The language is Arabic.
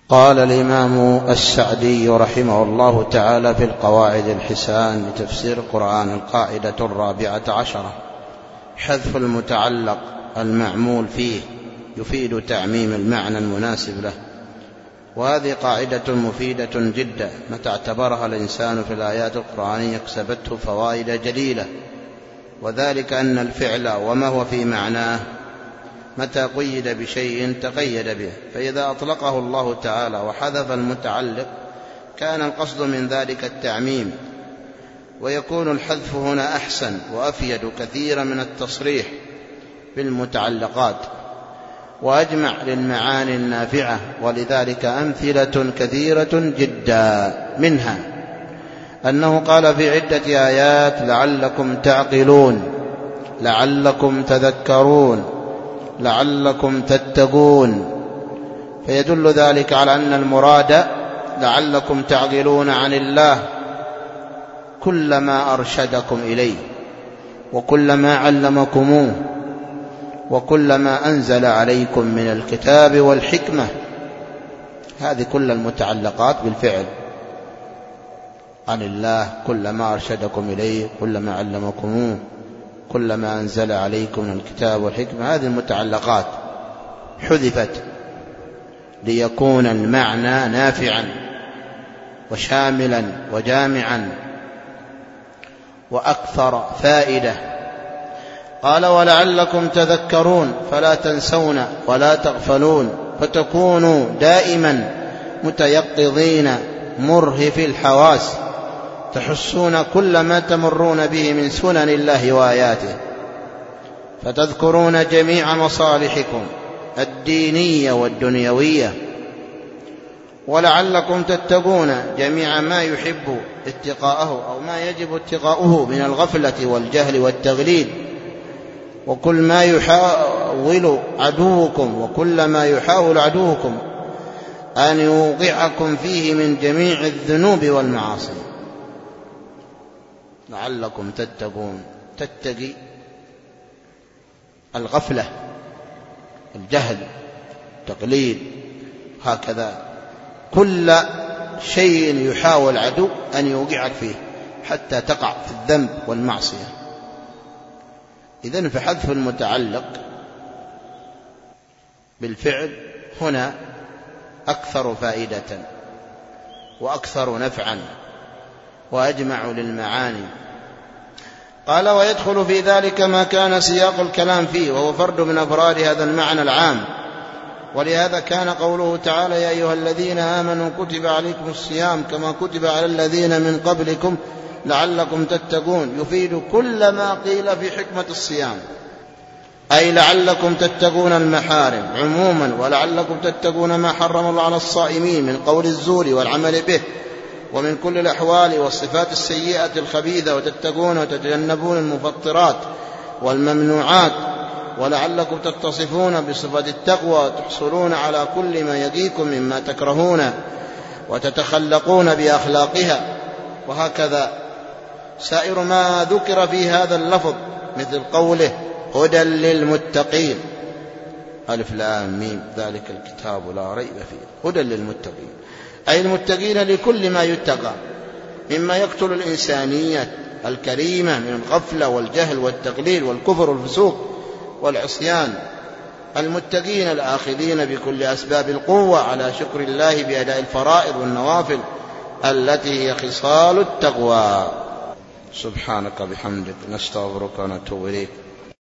قال الإمام السعدي رحمه الله تعالى في القواعد الحسان لتفسير القرآن: القاعدة 14: حذف المتعلق المعمول فيه يفيد تعميم المعنى المناسب له. وهذه قاعدة مفيدة جدا، متى اعتبرها الإنسان في الآيات القرآنية اكسبته فوائد جليلة، وذلك أن الفعل وما هو في معناه متى قيد بشيء تقيد به، فإذا أطلقه الله تعالى وحذف المتعلق كان القصد من ذلك التعميم، ويكون الحذف هنا أحسن وأفيد كثيرا من التصريح بالمتعلقات وأجمع للمعاني النافعة. ولذلك أمثلة كثيرة جدا، منها أنه قال في عدة آيات: لعلكم تعقلون، لعلكم تذكرون، لعلكم تتقون، فيدل ذلك على أن المراد لعلكم تعقلون عن الله كل ما أرشدكم إليه، وكل ما علمكموه، وكل ما أنزل عليكم من الكتاب والحكمة. هذه كل المتعلقات بالفعل عن الله، كل ما أرشدكم إليه، كل ما علمكموه، كل ما أنزل عليكم من الكتاب والحكمة. هذه المتعلقات حذفت ليكون المعنى نافعا وشاملا وجامعا وأكثر فائدة. قال: ولعلكم تذكرون، فلا تنسون ولا تغفلون، فتكونوا دائما متيقظين مرهفي الحواس، تحسون كل ما تمرون به من سنن الله وآياته، فتذكرون جميع مصالحكم الدينية والدنيوية. ولعلكم تتقون جميع ما يحب اتقاءه أو ما يجب اتقاؤه من الغفلة والجهل والتغليل، وكل ما يحاول عدوكم أن يوقعكم فيه من جميع الذنوب والمعاصي. لعلكم تتقون، تتقي الغفلة، الجهل، التقليد، هكذا كل شيء يحاول عدو أن يوقعك فيه حتى تقع في الذنب والمعصية. إذن فحذف المتعلق بالفعل هنا أكثر فائدة وأكثر نفعا وأجمع للمعاني. قال: ويدخل في ذلك ما كان سياق الكلام فيه، وهو فرد من أفراد هذا المعنى العام. ولهذا كان قوله تعالى: يا أيها الذين آمنوا كتب عليكم الصيام كما كتب على الذين من قبلكم لعلكم تتقون، يفيد كل ما قيل في حكمة الصيام، أي لعلكم تتقون المحارم عموما، ولعلكم تتقون ما حرم الله على الصائمين من قول الزور والعمل به، ومن كل الأحوال والصفات السيئة الخبيثة، وتتقون وتتجنبون المفطرات والممنوعات، ولعلكم تتصفون بصفة التقوى وتحصلون على كل ما يقيكم مما تكرهون وتتخلقون بأخلاقها. وهكذا سائر ما ذكر في هذا اللفظ، مثل قوله: هدى للمتقين، ألف لام ميم ذلك الكتاب لا ريب فيه، هدى للمتقين، أي المتقين لكل ما يتقى مما يقتل الإنسانية الكريمة من الغفلة والجهل والتقليل والكفر والفسوق والعصيان، المتقين الآخذين بكل أسباب القوة على شكر الله بأداء الفرائض والنوافل التي هي خصال التقوى. سبحانك بحمدك، نستغفرك ونتوب إليك.